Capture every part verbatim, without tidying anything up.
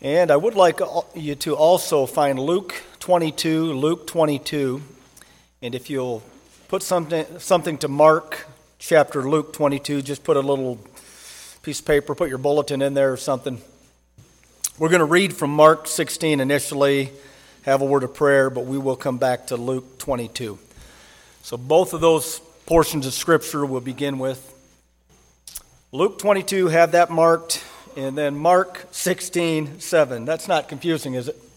And I would like you to also find Luke twenty-two, Luke twenty-two. And if you'll put something something to mark chapter Luke twenty-two, just put a little piece of paper, put your bulletin in there or something. We're going to read from Mark sixteen initially, have a word of prayer, but we will come back to Luke twenty-two. So both of those portions of Scripture we'll begin with. Luke twenty-two, have that marked, and then Mark sixteen, seven. That's not confusing, is it?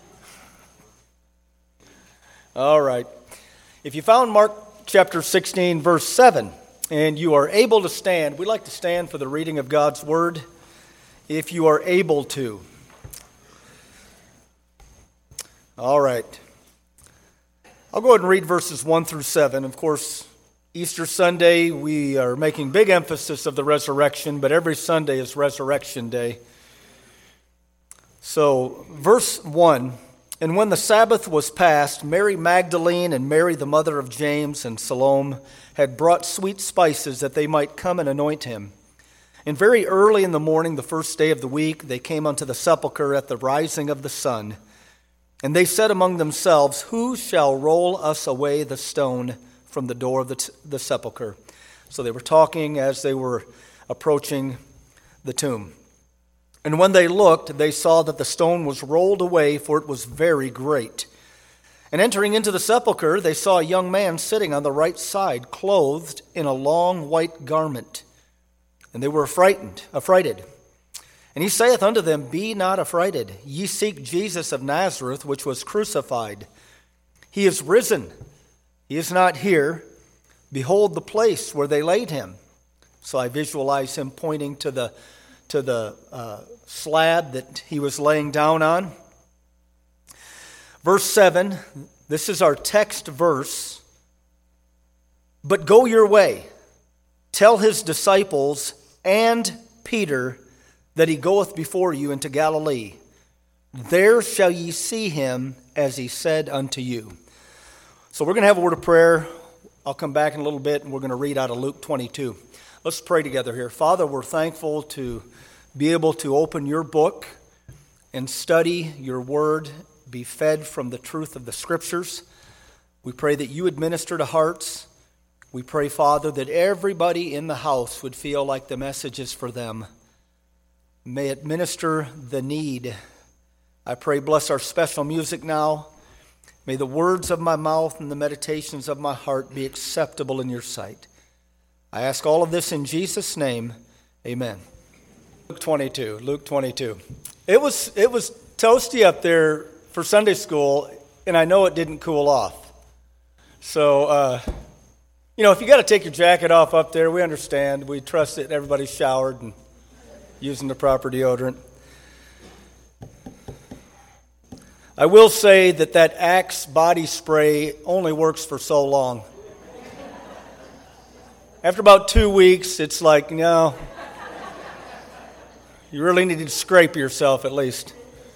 All right. If you found Mark chapter sixteen, verse seven, and you are able to stand, we like to stand for the reading of God's Word, if you are able to. All right. I'll go ahead and read verses one through seven. Of course, Easter Sunday, we are making big emphasis of the resurrection, but every Sunday is Resurrection Day. So, verse one, and when the Sabbath was past, Mary Magdalene and Mary the mother of James and Salome had brought sweet spices that they might come and anoint him. And very early in the morning, the first day of the week, they came unto the sepulchre at the rising of the sun. And they said among themselves, who shall roll us away the stone from the door of the, t- the sepulchre? So they were talking as they were approaching the tomb. And when they looked, they saw that the stone was rolled away, for it was very great. And entering into the sepulchre, they saw a young man sitting on the right side, clothed in a long white garment. And they were frightened, affrighted. And he saith unto them, be not affrighted. Ye seek Jesus of Nazareth, which was crucified. He is risen. He is not here. Behold the place where they laid him. So I visualize him pointing to the to the uh, slab that he was laying down on. Verse seven, this is our text verse. But go your way, tell his disciples and Peter that he goeth before you into Galilee. There shall ye see him as he said unto you. So we're going to have a word of prayer. I'll come back in a little bit and we're going to read out of Luke twenty-two. Let's pray together here. Father, we're thankful to be able to open your book and study your word, be fed from the truth of the Scriptures. We pray that you would minister to hearts. We pray, Father, that everybody in the house would feel like the message is for them. May it minister the need. I pray, bless our special music now. May the words of my mouth and the meditations of my heart be acceptable in your sight. I ask all of this in Jesus' name. Amen. Luke twenty-two. Luke twenty-two. It was it was toasty up there for Sunday school, and I know it didn't cool off. So, uh, you know, if you got to take your jacket off up there, we understand. We trust that everybody's showered and using the proper deodorant. I will say that that Axe body spray only works for so long. After about two weeks, it's like, no, you really need to scrape yourself at least.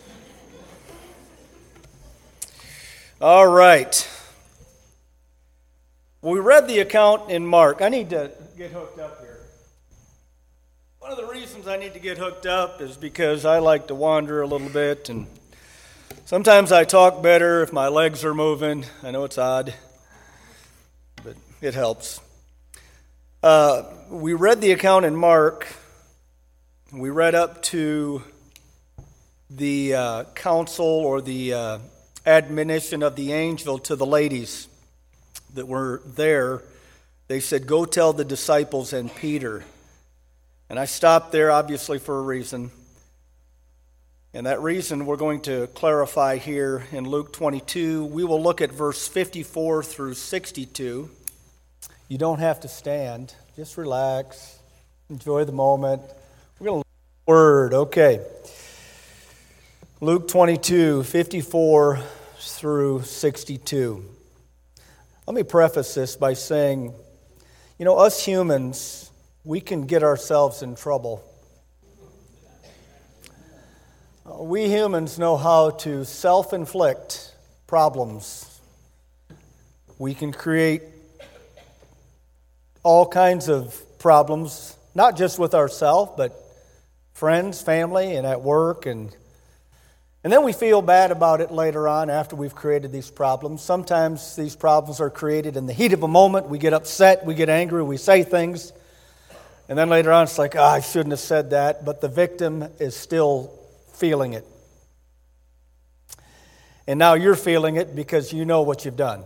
All right. Well, we read the account in Mark. I need to get hooked up here. One of the reasons I need to get hooked up is because I like to wander a little bit, and sometimes I talk better if my legs are moving. I know it's odd, but it helps. Uh, we read the account in Mark. We read up to the uh, counsel or the uh, admonition of the angel to the ladies that were there. They said, go tell the disciples and Peter. And I stopped there, obviously, for a reason. And that reason we're going to clarify here in Luke twenty-two. We will look at verse fifty-four through sixty-two. You don't have to stand. Just relax. Enjoy the moment. We're going to look at the word. Okay. Luke twenty-two, fifty-four through sixty-two. Let me preface this by saying, you know, us humans, we can get ourselves in trouble. We humans know how to self-inflict problems. We can create all kinds of problems, not just with ourselves, but friends, family, and at work. And And then we feel bad about it later on after we've created these problems. Sometimes these problems are created in the heat of a moment. We get upset, we get angry, we say things. And then later on it's like, oh, I shouldn't have said that. But the victim is still feeling it. And now you're feeling it because you know what you've done.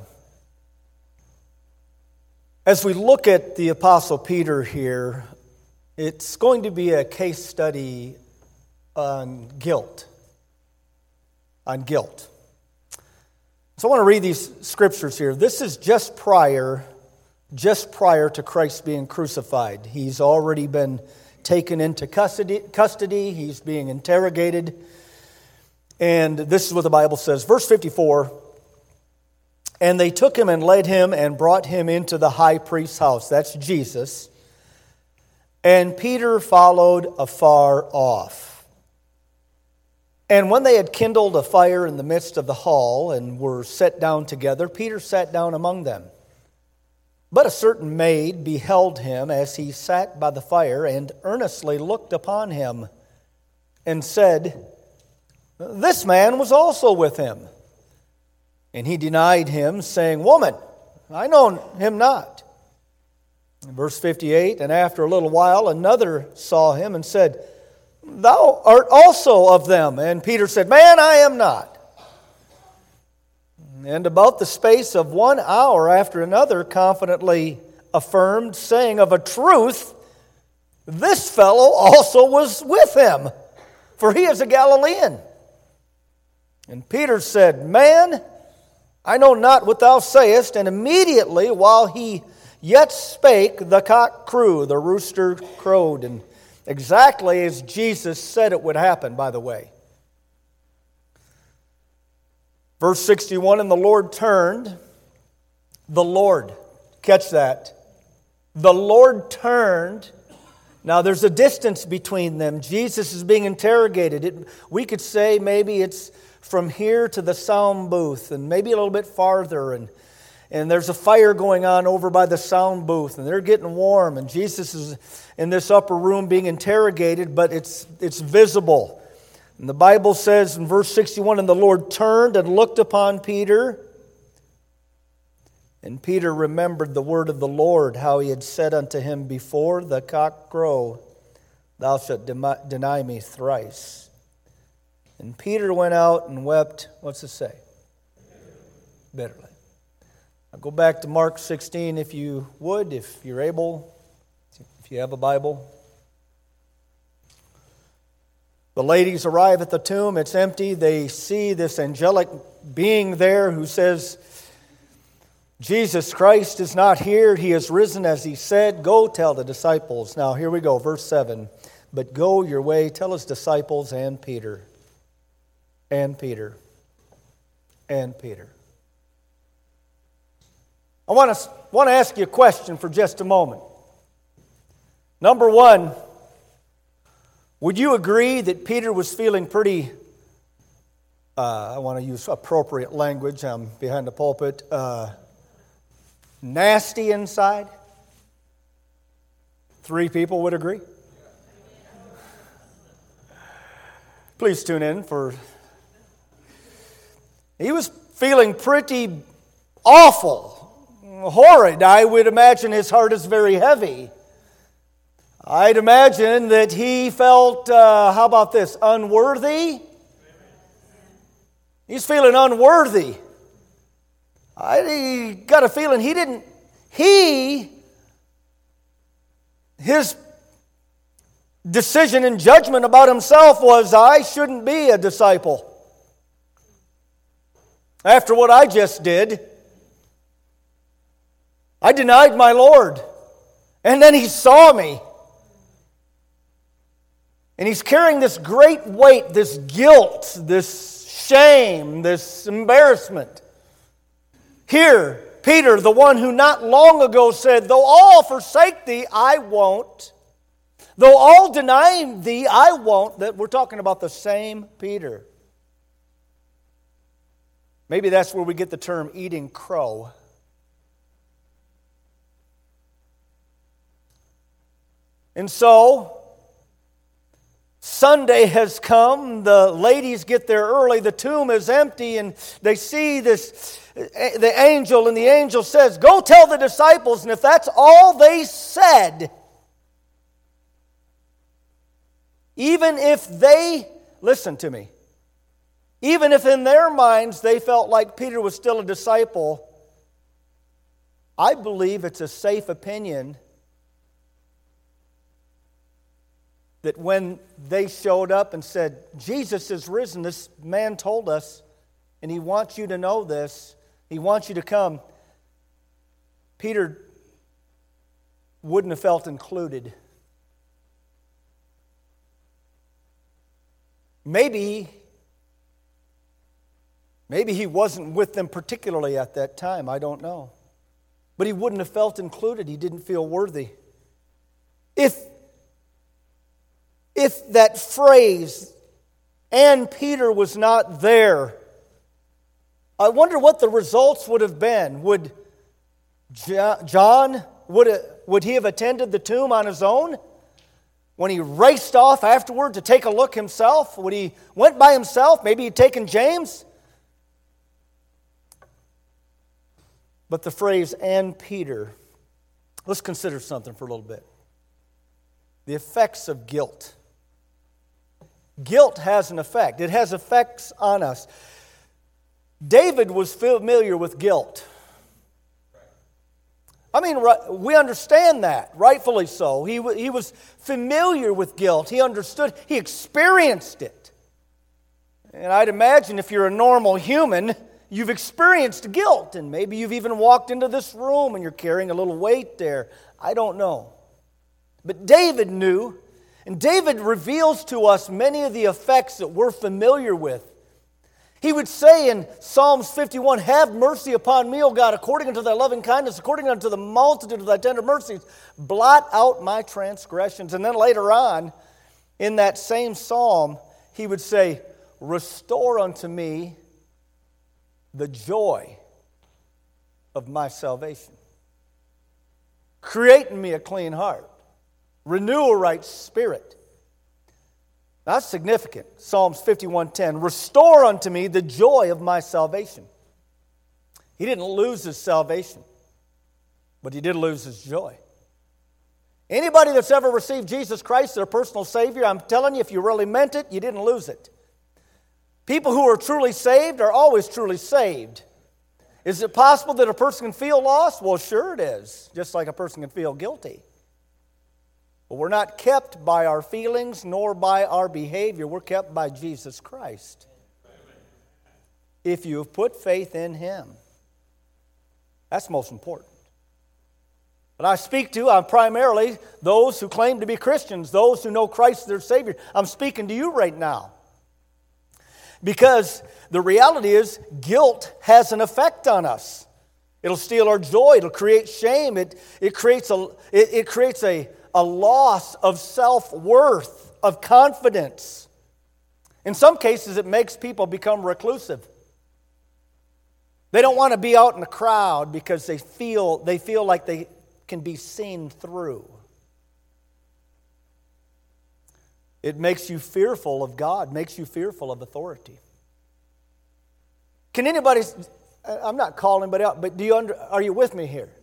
As we look at the Apostle Peter here, it's going to be a case study on guilt. On guilt. So I want to read these scriptures here. This is just prior, just prior to Christ being crucified. He's already been taken into custody, custody. He's being interrogated. And this is what the Bible says. Verse fifty-four, and they took him and led him and brought him into the high priest's house. That's Jesus. And Peter followed afar off. And when they had kindled a fire in the midst of the hall and were set down together, Peter sat down among them. But a certain maid beheld him as he sat by the fire and earnestly looked upon him and said, this man was also with him. And he denied him, saying, woman, I know him not. Verse fifty-eight, and after a little while another saw him and said, thou art also of them. And Peter said, man, I am not. And about the space of one hour after another confidently affirmed, saying, of a truth, this fellow also was with him, for he is a Galilean. And Peter said, man, I know not what thou sayest. And immediately while he yet spake, the cock crew, the rooster crowed, and exactly as Jesus said it would happen, by the way. Verse sixty-one, and the Lord turned, the Lord, catch that, the Lord turned. Now there's a distance between them. Jesus is being interrogated. It, we could say maybe it's from here to the sound booth and maybe a little bit farther. And, and there's a fire going on over by the sound booth and they're getting warm. And Jesus is in this upper room being interrogated, but it's it's visible. And the Bible says in verse sixty-one, and the Lord turned and looked upon Peter. And Peter remembered the word of the Lord, how he had said unto him, before the cock crow, thou shalt deny me thrice. And Peter went out and wept, what's it say? Bitterly. I'll go back to Mark sixteen if you would, if you're able, if you have a Bible. The ladies arrive at the tomb. It's empty. They see this angelic being there who says, Jesus Christ is not here. He is risen as he said. Go tell the disciples. Now here we go, verse seven. But go your way, tell his disciples and Peter. And Peter. And Peter. I want to, want to ask you a question for just a moment. Number one, would you agree that Peter was feeling pretty, uh, I want to use appropriate language, I'm behind the pulpit, uh, nasty inside? Three people would agree. Please tune in for... He was feeling pretty awful, horrid. I would imagine his heart is very heavy. I'd imagine that he felt, uh, how about this, unworthy? He's feeling unworthy. I got a feeling he didn't, he, his decision and judgment about himself was, I shouldn't be a disciple. After what I just did, I denied my Lord. And then he saw me. And he's carrying this great weight, this guilt, this shame, this embarrassment. Here, Peter, the one who not long ago said, though all forsake thee, I won't. Though all deny thee, I won't. That we're talking about the same Peter. Maybe that's where we get the term eating crow. And so, Sunday has come. The ladies get there early. The tomb is empty, and they see this, the angel, and the angel says, "Go tell the disciples." And if that's all they said, even if they, listen to me, even if in their minds they felt like Peter was still a disciple, I believe it's a safe opinion that when they showed up and said, "Jesus is risen, this man told us, and he wants you to know this, he wants you to come," Peter wouldn't have felt included. Maybe, maybe he wasn't with them particularly at that time, I don't know. But he wouldn't have felt included, he didn't feel worthy. If If that phrase, "and Peter was not there," I wonder what the results would have been. Would John, would, it, would he have attended the tomb on his own? When he raced off afterward to take a look himself? Would he went by himself? Maybe he'd taken James? But the phrase, "and Peter," let's consider something for a little bit. The effects of guilt. Guilt has an effect. It has effects on us. David was familiar with guilt. I mean, we understand that, rightfully so. He, he was familiar with guilt. He understood, he experienced it. And I'd imagine if you're a normal human, you've experienced guilt. And maybe you've even walked into this room and you're carrying a little weight there. I don't know. But David knew. And David reveals to us many of the effects that we're familiar with. He would say in Psalms fifty-one, "Have mercy upon me, O God, according unto thy loving kindness, according unto the multitude of thy tender mercies, blot out my transgressions." And then later on, in that same psalm, he would say, "Restore unto me the joy of my salvation. Create in me a clean heart. Renew a right spirit." That's significant. Psalms fifty-one ten. "Restore unto me the joy of my salvation." He didn't lose his salvation, but he did lose his joy. Anybody that's ever received Jesus Christ, their personal Savior, I'm telling you, if you really meant it, you didn't lose it. People who are truly saved are always truly saved. Is it possible that a person can feel lost? Well, sure it is, just like a person can feel guilty. But we're not kept by our feelings nor by our behavior. We're kept by Jesus Christ. If you have put faith in Him. That's most important. But I speak to, I'm primarily those who claim to be Christians, those who know Christ as their Savior. I'm speaking to you right now. Because the reality is, guilt has an effect on us. It'll steal our joy. It'll create shame. It, it creates a, it, it creates a, a loss of self-worth, of confidence. In some cases, it makes people become reclusive. They don't want to be out in the crowd because they feel, they feel like they can be seen through. It makes you fearful of God, makes you fearful of authority. Can anybody, I'm not calling anybody out, but do you under, are you with me here?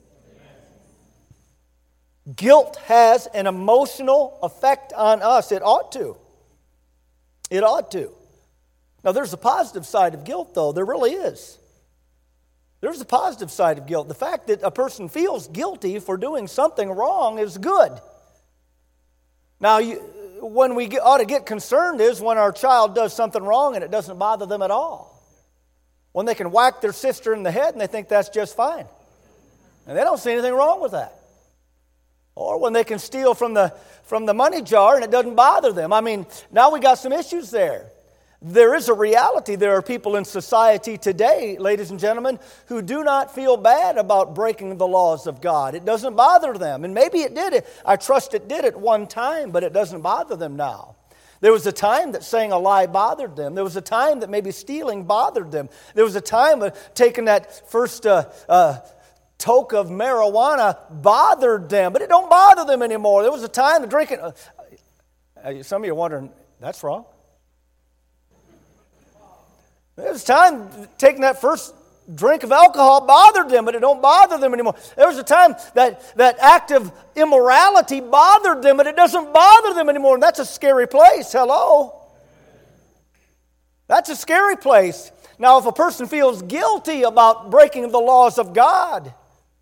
Guilt has an emotional effect on us. It ought to. It ought to. Now, there's a positive side of guilt, though. There really is. There's a positive side of guilt. The fact that a person feels guilty for doing something wrong is good. Now, you, when we get, ought to get concerned is when our child does something wrong and it doesn't bother them at all. When they can whack their sister in the head and they think that's just fine. And they don't see anything wrong with that. Or when they can steal from the, from the money jar and it doesn't bother them. I mean, now we got some issues there. There is a reality. There are people in society today, ladies and gentlemen, who do not feel bad about breaking the laws of God. It doesn't bother them. And maybe it did. I trust it did at one time, but it doesn't bother them now. There was a time that saying a lie bothered them. There was a time that maybe stealing bothered them. There was a time of taking that first uh, uh, toke of marijuana bothered them, but it don't bother them anymore. There was a time of drinking. Uh, some of you are wondering, That's wrong. There was a time taking that first drink of alcohol bothered them, but it don't bother them anymore. There was a time that, that act of immorality bothered them, but it doesn't bother them anymore. And that's a scary place. Hello? That's a scary place. Now, if a person feels guilty about breaking the laws of God,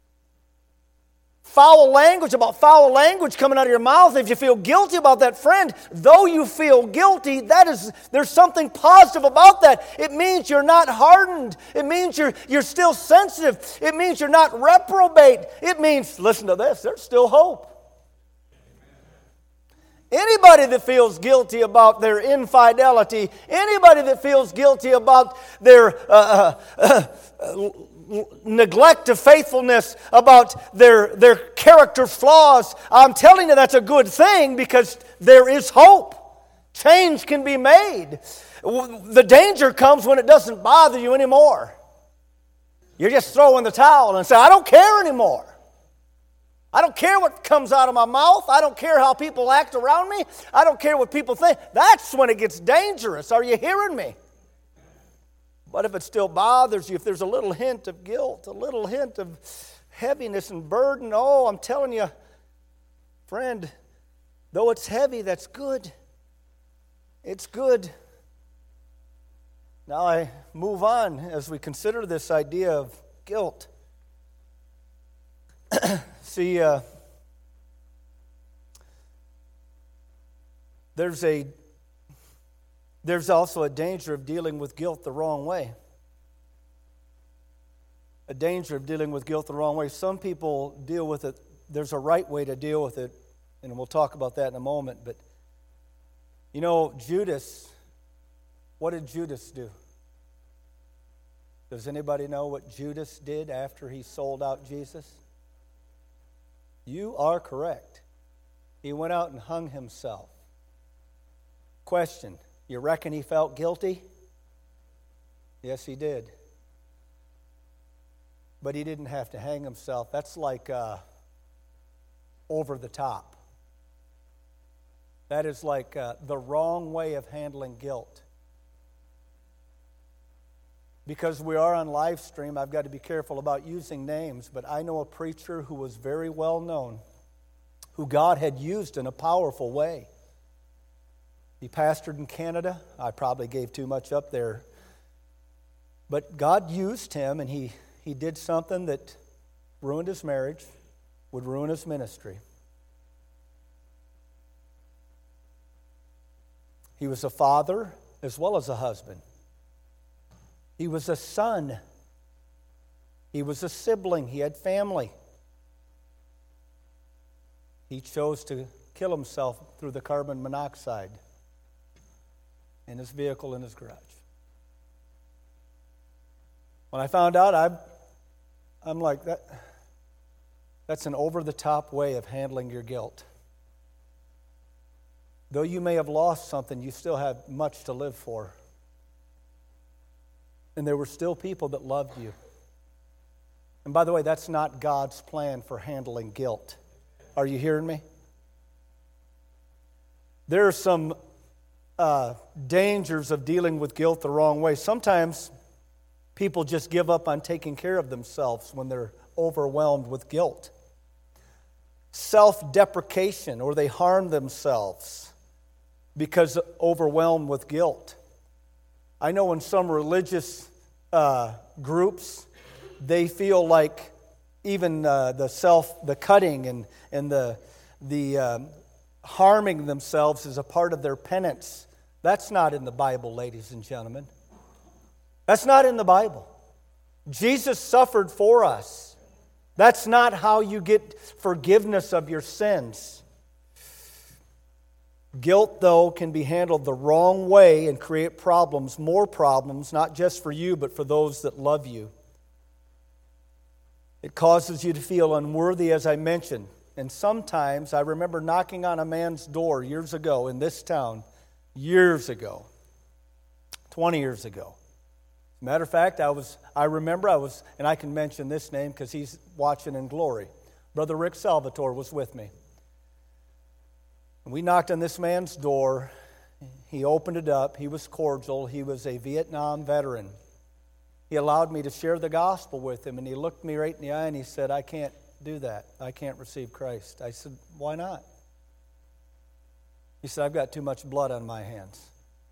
foul language, about foul language coming out of your mouth, if you feel guilty about that, friend, though you feel guilty, that is, there's something positive about that. It means you're not hardened. It means you're, you're still sensitive. It means you're not reprobate. It means, listen to this, there's still hope. Anybody that feels guilty about their infidelity, anybody that feels guilty about their uh, uh, uh, neglect of faithfulness, about their, their character flaws, I'm telling you that's a good thing because there is hope. Change can be made. The danger comes when it doesn't bother you anymore. You just throw in the towel and say, I don't care anymore. I don't care what comes out of my mouth. I don't care how people act around me. I don't care what people think. That's when it gets dangerous. Are you hearing me? But if it still bothers you, if there's a little hint of guilt, a little hint of heaviness and burden, oh, I'm telling you, friend, though it's heavy, that's good. It's good. Now I move on as we consider this idea of guilt. See, uh, there's a there's also a danger of dealing with guilt the wrong way. A danger of dealing with guilt the wrong way. Some people deal with it. There's a right way to deal with it, and we'll talk about that in a moment. But you know, Judas, what did Judas do? Does anybody know what Judas did after he sold out Jesus? You are correct. He went out and hung himself. Question, you reckon he felt guilty? Yes, he did. But he didn't have to hang himself. That's like uh, over the top. That is like uh, the wrong way of handling guilt. Because we are on live stream, I've got to be careful about using names, but I know a preacher who was very well known, who God had used in a powerful way. He pastored in Canada. I probably gave too much up there. But God used him, and he, he did something that ruined his marriage, would ruin his ministry. He was a father as well as a husband. He was a son. He was a sibling. He had family. He chose to kill himself through the carbon monoxide in his vehicle in his garage. When I found out, I, I'm like, that. that's an over-the-top way of handling your guilt. Though you may have lost something, you still have much to live for. And there were still people that loved you. And by the way, that's not God's plan for handling guilt. Are you hearing me? There are some uh, dangers of dealing with guilt the wrong way. Sometimes people just give up on taking care of themselves when they're overwhelmed with guilt. Self-deprecation, or they harm themselves because overwhelmed with guilt. I know in some religious uh, groups, they feel like even uh, the self, the cutting and and the the um, harming themselves is a part of their penance. That's not in the Bible, ladies and gentlemen. That's not in the Bible. Jesus suffered for us. That's not how you get forgiveness of your sins. Guilt, though, can be handled the wrong way and create problems, more problems, not just for you, but for those that love you. It causes you to feel unworthy, as I mentioned. And sometimes, I remember knocking on a man's door years ago in this town, years ago, twenty years ago. As a matter of fact, I was, I remember I was, and I can mention this name because he's watching in glory. Brother Rick Salvatore was with me. And we knocked on this man's door. He opened it up. He was cordial. He was a Vietnam veteran. He allowed me to share the gospel with him, and he looked me right in the eye and he said, I can't do that. I can't receive Christ. I said, why not? He said, I've got too much blood on my hands.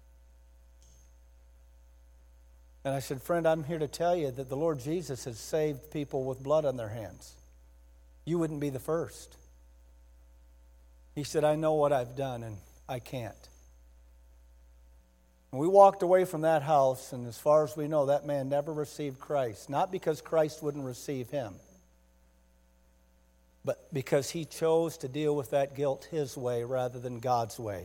And I said, friend, I'm here to tell you that the Lord Jesus has saved people with blood on their hands. You wouldn't be the first. He said, I know what I've done, and I can't. And we walked away from that house, and as far as we know, that man never received Christ. Not because Christ wouldn't receive him, but because he chose to deal with that guilt his way rather than God's way.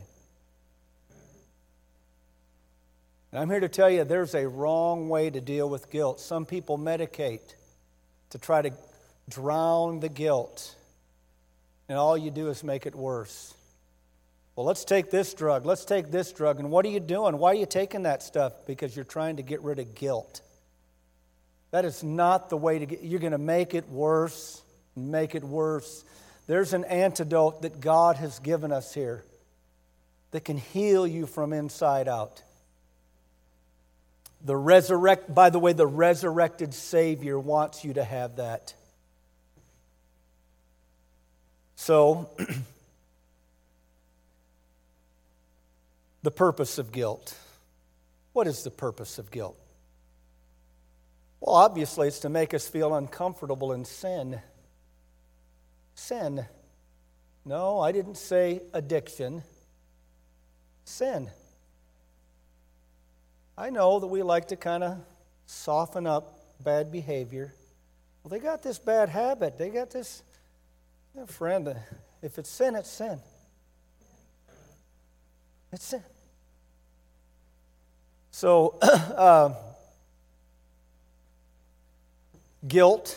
And I'm here to tell you there's a wrong way to deal with guilt. Some people medicate to try to drown the guilt, and all you do is make it worse. Well, let's take this drug, let's take this drug, and what are you doing? Why are you taking that stuff? Because you're trying to get rid of guilt. That is not the way to get, you're going to make it worse, make it worse. There's an antidote that God has given us here that can heal you from inside out. The resurrect, by the way, the resurrected Savior wants you to have that. So, the purpose of guilt. What is the purpose of guilt? Well, obviously, it's to make us feel uncomfortable in sin. Sin. No, I didn't say addiction. Sin. I know that we like to kind of soften up bad behavior. Well, they got this bad habit. They got this, yeah, friend, if it's sin, it's sin. It's sin. So, uh, guilt.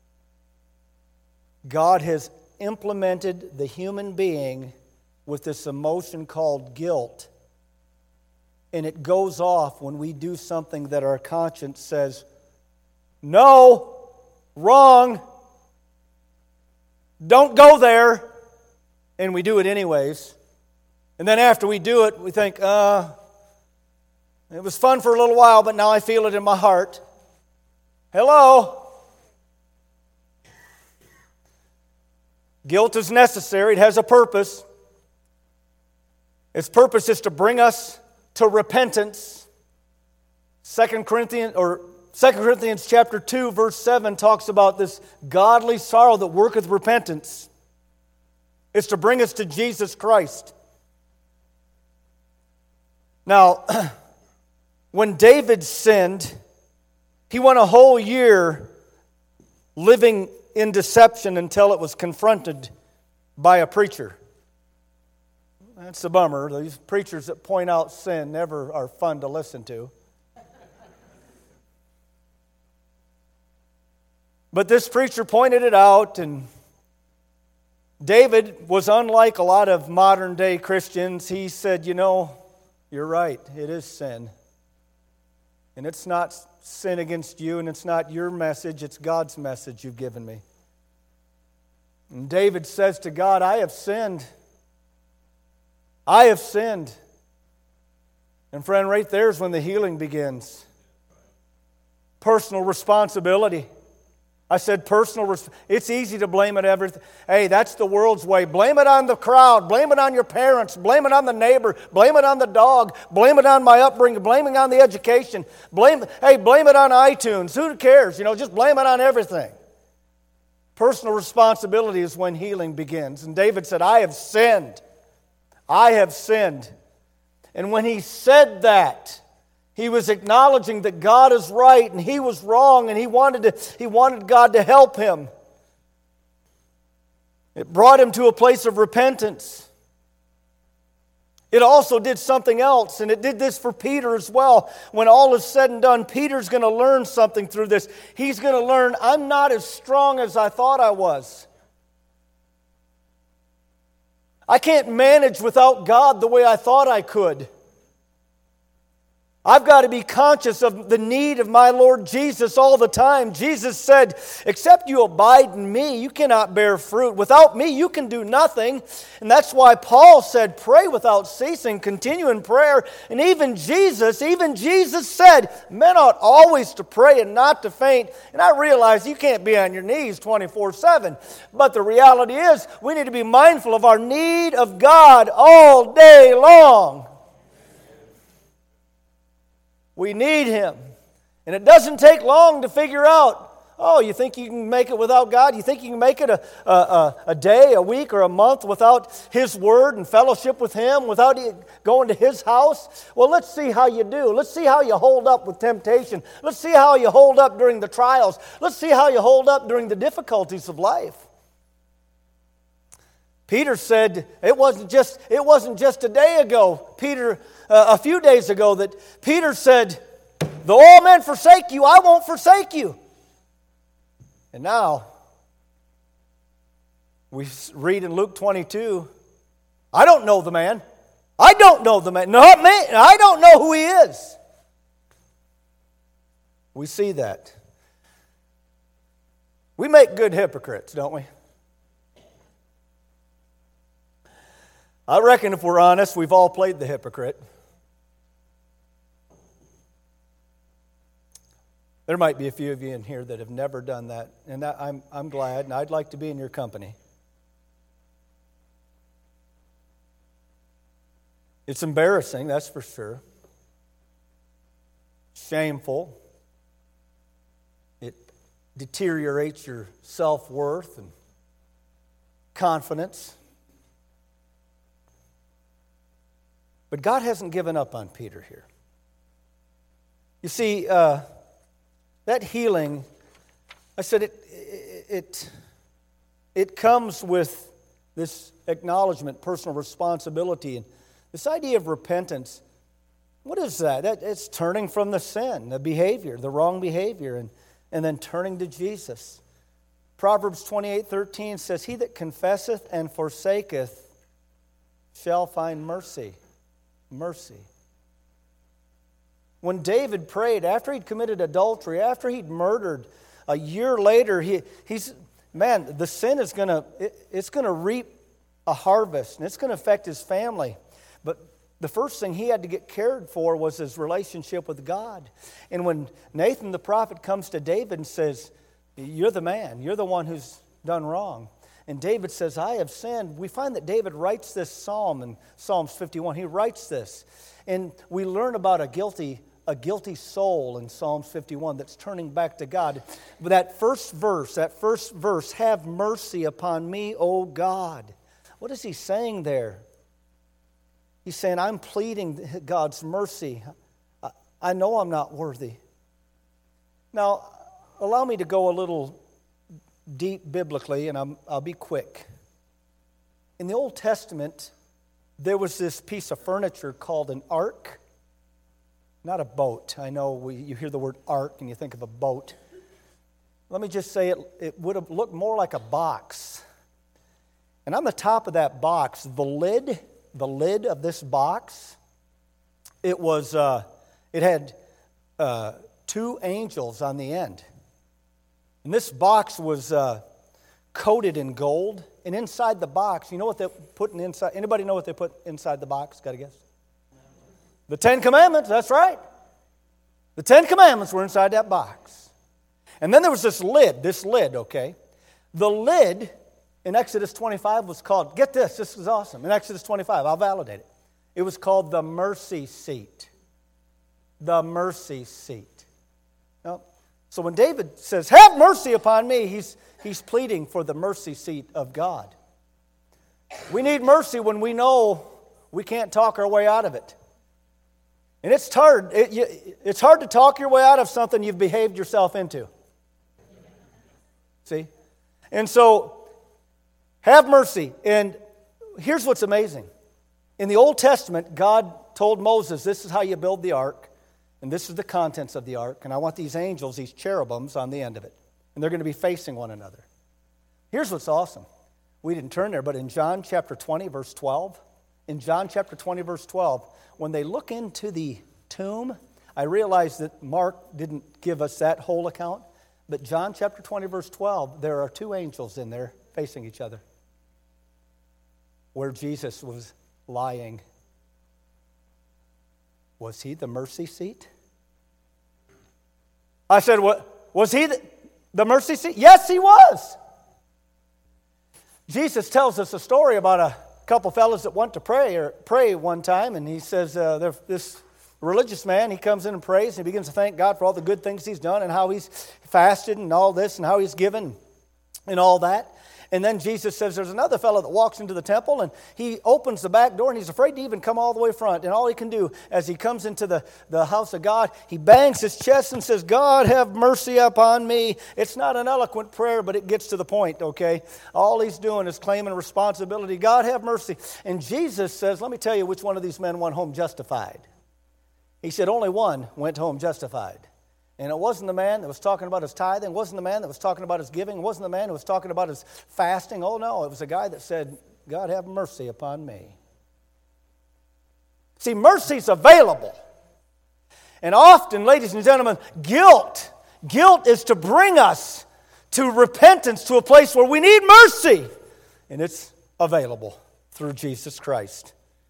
God has implemented the human being with this emotion called guilt. And it goes off when we do something that our conscience says, no, wrong, don't go there. And we do it anyways. And then after we do it, we think, uh, it was fun for a little while, but now I feel it in my heart. Hello? Guilt is necessary. It has a purpose. Its purpose is to bring us to repentance. Second Corinthians or Second Corinthians chapter two, verse seven talks about this godly sorrow that worketh repentance. It's to bring us to Jesus Christ. Now, when David sinned, he went a whole year living in deception until it was confronted by a preacher. That's a bummer. These preachers that point out sin never are fun to listen to. But this preacher pointed it out, and David was unlike a lot of modern day Christians. He said, you know, you're right, it is sin. And it's not sin against you, and it's not your message, it's God's message you've given me. And David says to God, I have sinned. I have sinned. And friend, right there is when the healing begins. Personal responsibility. I said personal responsibility. It's easy to blame it everything. Hey, that's the world's way. Blame it on the crowd. Blame it on your parents. Blame it on the neighbor. Blame it on the dog. Blame it on my upbringing. Blame it on the education. Blame, hey, blame it on iTunes. Who cares? You know, just blame it on everything. Personal responsibility is when healing begins. And David said, I have sinned. I have sinned. And when he said that, he was acknowledging that God is right and he was wrong, and he wanted to, he wanted God to help him. It brought him to a place of repentance. It also did something else, and it did this for Peter as well. When all is said and done, Peter's going to learn something through this. He's going to learn, I'm not as strong as I thought I was. I can't manage without God the way I thought I could. I've got to be conscious of the need of my Lord Jesus all the time. Jesus said, except you abide in me, you cannot bear fruit. Without me, you can do nothing. And that's why Paul said, pray without ceasing, continue in prayer. And even Jesus, even Jesus said, men ought always to pray and not to faint. And I realize you can't be on your knees twenty-four seven. But the reality is, we need to be mindful of our need of God all day long. We need Him. And it doesn't take long to figure out, oh, you think you can make it without God? You think you can make it a, a, a, a day, a week, or a month without His Word and fellowship with Him, without going to His house? Well, let's see how you do. Let's see how you hold up with temptation. Let's see how you hold up during the trials. Let's see how you hold up during the difficulties of life. Peter said it wasn't just it wasn't just a day ago, Peter, uh, a few days ago, that Peter said, though all men forsake you, I won't forsake you. And now, we read in Luke twenty-two, I don't know the man. I don't know the man. Not me. I don't know who he is. We see that. We make good hypocrites, don't we? I reckon if we're honest, we've all played the hypocrite. There might be a few of you in here that have never done that, and that, I'm, I'm glad, and I'd like to be in your company. It's embarrassing, that's for sure. Shameful. It deteriorates your self-worth and confidence. But God hasn't given up on Peter here. You see, uh, that healing, I said it, it, it, it comes with this acknowledgement, personal responsibility, and this idea of repentance. What is that? that it's turning from the sin, the behavior, the wrong behavior, and, and then turning to Jesus. Proverbs twenty-eight thirteen says, he that confesseth and forsaketh shall find mercy. Mercy. When David prayed, after he'd committed adultery, after he'd murdered, a year later, he, he's, man, the sin is going to, it, it's going to reap a harvest, and it's going to affect his family. But the first thing he had to get cared for was his relationship with God. And when Nathan the prophet comes to David and says, you're the man, you're the one who's done wrong. And David says, I have sinned. We find that David writes this psalm in Psalms fifty-one. He writes this. And we learn about a guilty, a guilty soul in Psalms fifty-one that's turning back to God. But that first verse, that first verse, have mercy upon me, O God. What is he saying there? He's saying, I'm pleading God's mercy. I, I know I'm not worthy. Now, allow me to go a little deep biblically, and I'm, I'll be quick. In the Old Testament, there was this piece of furniture called an ark. Not a boat. I know we, you hear the word ark and you think of a boat. Let me just say it, it would have looked more like a box. And on the top of that box, the lid, the lid of this box, it was, uh, it had uh, two angels on the end. And this box was uh, coated in gold. And inside the box, you know what they put in inside? Anybody know what they put inside the box? Got a guess? The Ten Commandments, that's right. The Ten Commandments were inside that box. And then there was this lid, this lid, okay? The lid in Exodus twenty-five was called, get this, this is awesome. In Exodus twenty-five, I'll validate it. It was called the mercy seat. The mercy seat. Now, so when David says, have mercy upon me, he's, he's pleading for the mercy seat of God. We need mercy when we know we can't talk our way out of it. And it's hard, it, it's hard to talk your way out of something you've behaved yourself into. See? And so, have mercy. And here's what's amazing. In the Old Testament, God told Moses, this is how you build the ark. And this is the contents of the ark. And I want these angels, these cherubims on the end of it. And they're going to be facing one another. Here's what's awesome. We didn't turn there, but in John chapter twenty, verse twelve, in John chapter twenty, verse twelve, when they look into the tomb, I realize that Mark didn't give us that whole account, but John chapter twenty, verse twelve, there are two angels in there facing each other where Jesus was lying. Was he the mercy seat? I said, what, was he the, the mercy seat? Yes, he was. Jesus tells us a story about a couple fellows that went to pray or pray one time, and he says, uh, this religious man, he comes in and prays, and he begins to thank God for all the good things he's done and how he's fasted and all this and how he's given and all that. And then Jesus says there's another fellow that walks into the temple, and he opens the back door, and he's afraid to even come all the way front. And all he can do as he comes into the, the house of God, he bangs his chest and says, God, have mercy upon me. It's not an eloquent prayer, but it gets to the point, okay? All he's doing is claiming responsibility. God, have mercy. And Jesus says, let me tell you which one of these men went home justified. He said only one went home justified. And it wasn't the man that was talking about his tithing. It wasn't the man that was talking about his giving. It wasn't the man who was talking about his fasting. Oh, no, it was the guy that said, God, have mercy upon me. See, mercy's available. And often, ladies and gentlemen, guilt, guilt is to bring us to repentance, to a place where we need mercy. And it's available through Jesus Christ.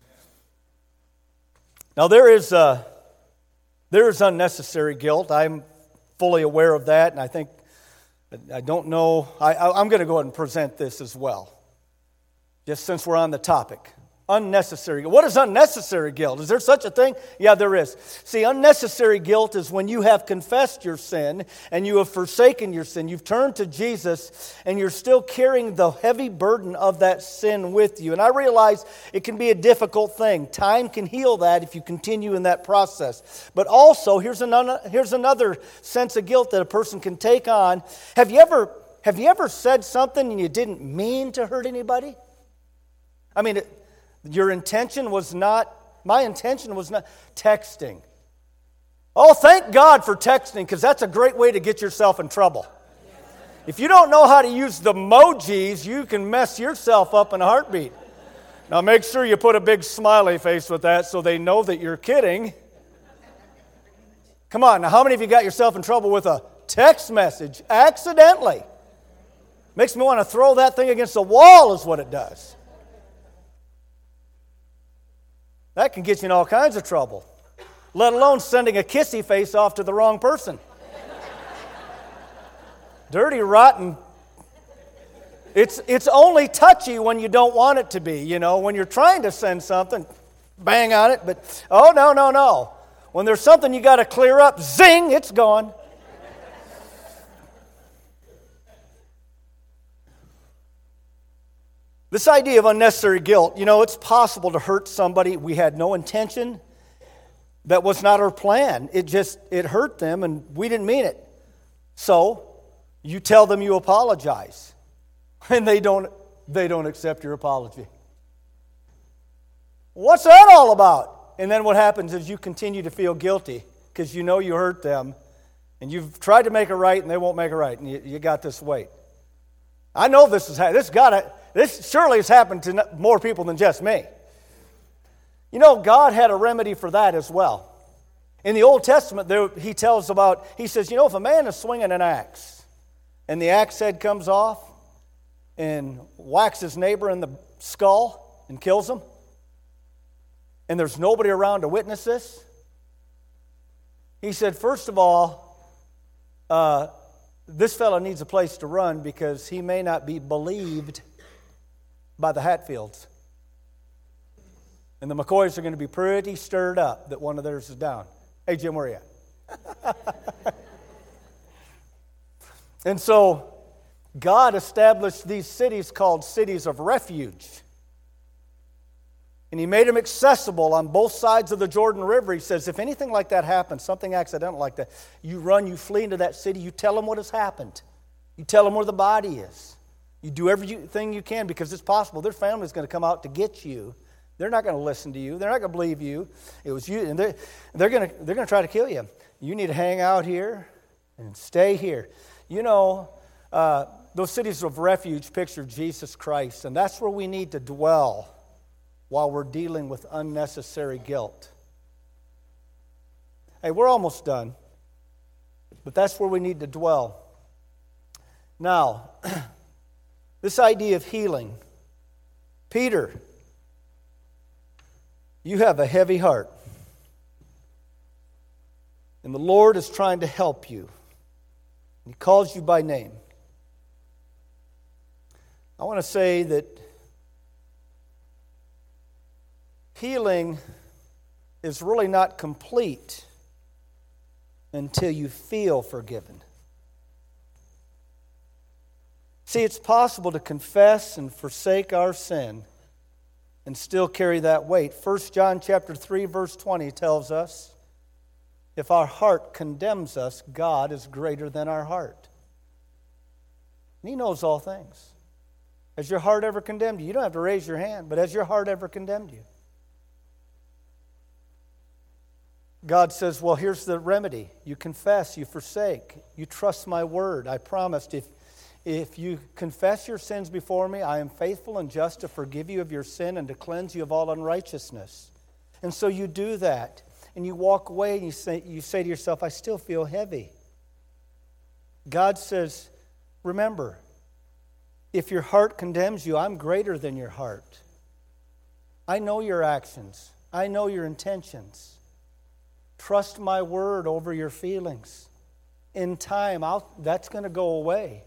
Now, there is a... There is unnecessary guilt. I'm fully aware of that, and I think, I don't know, I, I'm going to go ahead and present this as well, just since we're on the topic. Unnecessary. What is unnecessary guilt? Is there such a thing? Yeah, there is. See, unnecessary guilt is when you have confessed your sin and you have forsaken your sin. You've turned to Jesus and you're still carrying the heavy burden of that sin with you. And I realize it can be a difficult thing. Time can heal that if you continue in that process. But also, here's another, here's another sense of guilt that a person can take on. Have you ever, have you ever said something and you didn't mean to hurt anybody? I mean, it, Your intention was not, my intention was not texting. Oh, thank God for texting, because that's a great way to get yourself in trouble. If you don't know how to use the emojis, you can mess yourself up in a heartbeat. Now make sure you put a big smiley face with that so they know that you're kidding. Come on, now how many of you got yourself in trouble with a text message accidentally? Makes me want to throw that thing against the wall is what it does. That can get you in all kinds of trouble, let alone sending a kissy face off to the wrong person. Dirty, rotten. It's, it's only touchy when you don't want it to be, you know. When you're trying to send something, bang on it, but oh, no, no, no. When there's something you got to clear up, zing, it's gone. This idea of unnecessary guilt, you know, it's possible to hurt somebody we had no intention. That was not our plan. It just, it hurt them and we didn't mean it. So, you tell them you apologize. And they don't, they don't accept your apology. What's that all about? And then what happens is you continue to feel guilty because you know you hurt them. And you've tried to make it right and they won't make it right. And you, you got this weight. I know this is, this got to, This surely has happened to more people than just me. You know, God had a remedy for that as well. In the Old Testament, there, he tells about, he says, you know, if a man is swinging an axe and the axe head comes off and whacks his neighbor in the skull and kills him, and there's nobody around to witness this, he said, first of all, uh, this fellow needs a place to run because he may not be believed by the Hatfields. And the McCoys are going to be pretty stirred up that one of theirs is down. Hey, Jim, where are you at? And so, God established these cities called cities of refuge. And he made them accessible on both sides of the Jordan River. He says, if anything like that happens, something accidental like that, you run, you flee into that city, you tell them what has happened. You tell them where the body is. You do everything you can because it's possible their family's going to come out to get you. They're not going to listen to you. They're not going to believe you. It was you, and they're, they're going to they're going to try to kill you. You need to hang out here and stay here. You know, uh, those cities of refuge picture Jesus Christ, and that's where we need to dwell while we're dealing with unnecessary guilt. Hey, we're almost done. But that's where we need to dwell. Now, this idea of healing. Peter, you have a heavy heart. And the Lord is trying to help you. He calls you by name. I want to say that healing is really not complete until you feel forgiven. See, it's possible to confess and forsake our sin and still carry that weight. First John chapter three, verse twenty tells us, if our heart condemns us, God is greater than our heart. And He knows all things. Has your heart ever condemned you? You don't have to raise your hand, but has your heart ever condemned you? God says, well, here's the remedy. You confess, you forsake, you trust my word. I promised if, if you confess your sins before me, I am faithful and just to forgive you of your sin and to cleanse you of all unrighteousness. And so you do that, and you walk away and you say, you say to yourself, I still feel heavy. God says, remember, if your heart condemns you, I'm greater than your heart. I know your actions. I know your intentions. Trust my word over your feelings. In time, I'll, that's going to go away.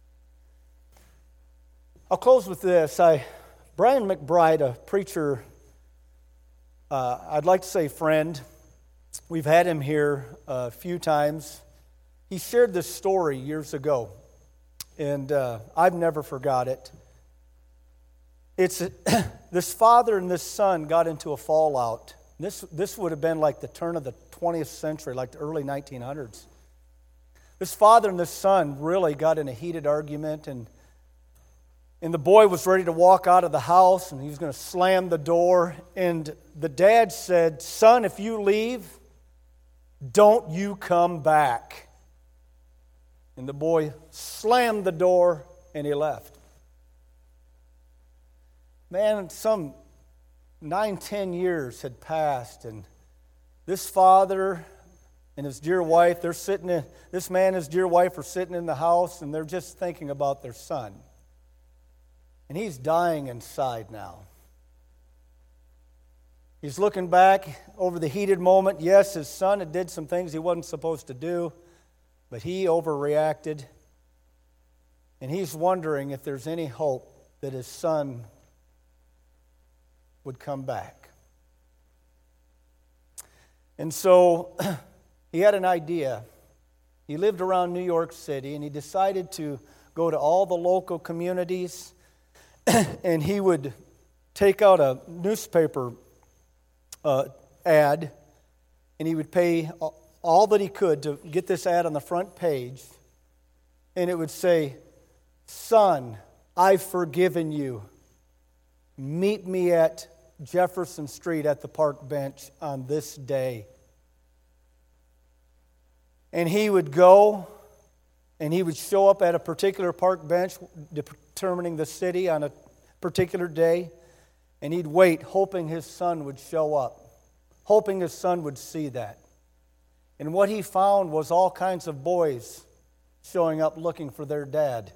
I'll close with this. I, Brian McBride, a preacher, uh, I'd like to say friend. We've had him here a few times. He shared this story years ago, and uh, I've never forgot it. It's this father and this son got into a fallout. This, this would have been like the turn of the twentieth century, like the early nineteen hundreds. This father and this son really got in a heated argument, and, and the boy was ready to walk out of the house, and he was going to slam the door. And the dad said, son, if you leave, don't you come back. And the boy slammed the door, and he left. Man, some nine, ten years had passed, and this father and his dear wife, they're sitting in, this man and his dear wife are sitting in the house, and they're just thinking about their son. And he's dying inside now. He's looking back over the heated moment. Yes, his son had did some things he wasn't supposed to do, but he overreacted. And he's wondering if there's any hope that his son would come back. And so he had an idea. He lived around New York City, and he decided to go to all the local communities, and he would take out a newspaper uh, ad, and he would pay all that he could to get this ad on the front page, and it would say, son, I've forgiven you. Meet me at Jefferson Street at the park bench on this day. And he would go, and he would show up at a particular park bench determining the city on a particular day, and he'd wait, hoping his son would show up, hoping his son would see that. And what he found was all kinds of boys showing up looking for their dad.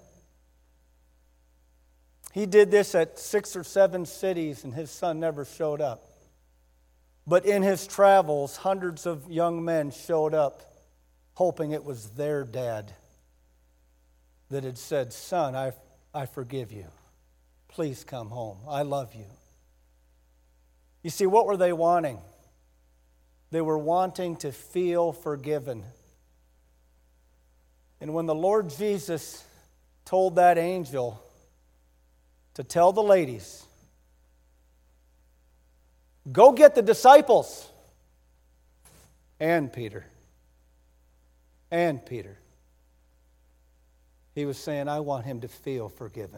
He did this at six or seven cities, and his son never showed up. But in his travels, hundreds of young men showed up, hoping it was their dad that had said, son, I, I forgive you. Please come home. I love you. You see, what were they wanting? They were wanting to feel forgiven. And when the Lord Jesus told that angel to tell the ladies, go get the disciples, and Peter, and Peter, he was saying, I want him to feel forgiven.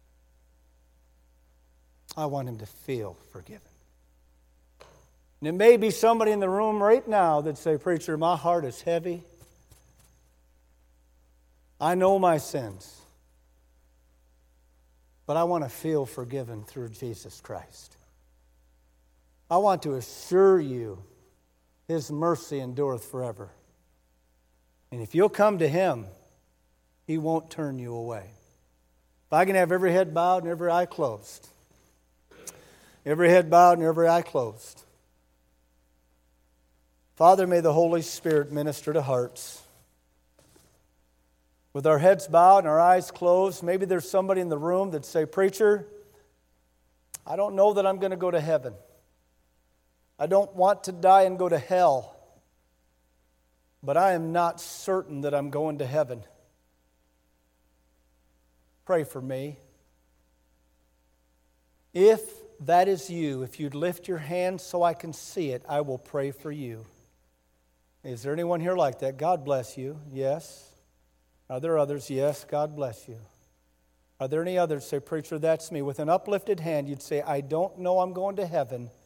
I want him to feel forgiven. And it may be somebody in the room right now that say, preacher, my heart is heavy. I know my sins. But I want to feel forgiven through Jesus Christ. I want to assure you His mercy endureth forever. And if you'll come to Him, He won't turn you away. If I can have every head bowed and every eye closed. Every head bowed and every eye closed. Father, may the Holy Spirit minister to hearts. With our heads bowed and our eyes closed, maybe there's somebody in the room that say, Preacher, I don't know that I'm going to go to heaven. I don't want to die and go to hell. But I am not certain that I'm going to heaven. Pray for me. If that is you, if you'd lift your hand so I can see it, I will pray for you. Is there anyone here like that? God bless you. Yes. Are there others? Yes. God bless you. Are there any others? Say, Preacher, that's me. With an uplifted hand, you'd say, I don't know I'm going to heaven,